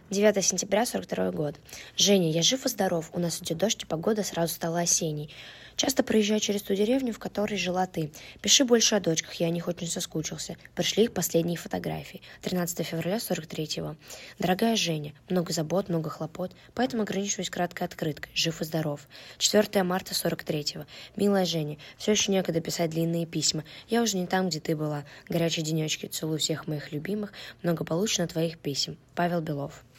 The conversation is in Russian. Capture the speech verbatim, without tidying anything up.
девятое сентября сорок второй год. Женя, я жив и здоров, у нас идет дождь, и погода сразу стала осенней. Часто проезжаю через ту деревню, в которой жила ты. Пиши больше о дочках, я о них очень соскучился. Пришли их последние фотографии. тринадцатое февраля сорок третьего. Дорогая Женя, много забот, много хлопот, поэтому ограничиваюсь краткой открыткой. Жив и здоров. четвёртое марта сорок третьего. Милая Женя, все еще некогда писать длинные письма. Я уже не там, где ты была. Горячие денечки, целую всех моих любимых. Благополучно твоих писем. Павел Белов.